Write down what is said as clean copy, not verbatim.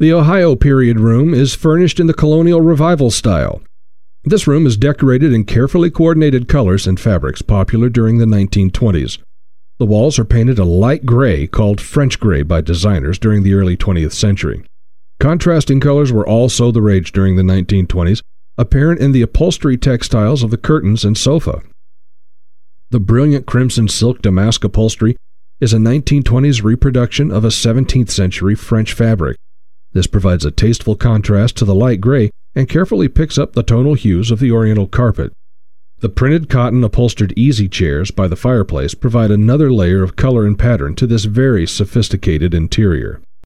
The Ohio Period Room is furnished in the Colonial Revival style. This room is decorated in carefully coordinated colors and fabrics popular during the 1920s. The walls are painted a light gray called French gray by designers during the early 20th century. Contrasting colors were also the rage during the 1920s, apparent in the upholstery textiles of the curtains and sofa. The brilliant crimson silk damask upholstery is a 1920s reproduction of a 17th century French fabric. This provides a tasteful contrast to the light gray and carefully picks up the tonal hues of the oriental carpet. The printed cotton upholstered easy chairs by the fireplace provide another layer of color and pattern to this very sophisticated interior.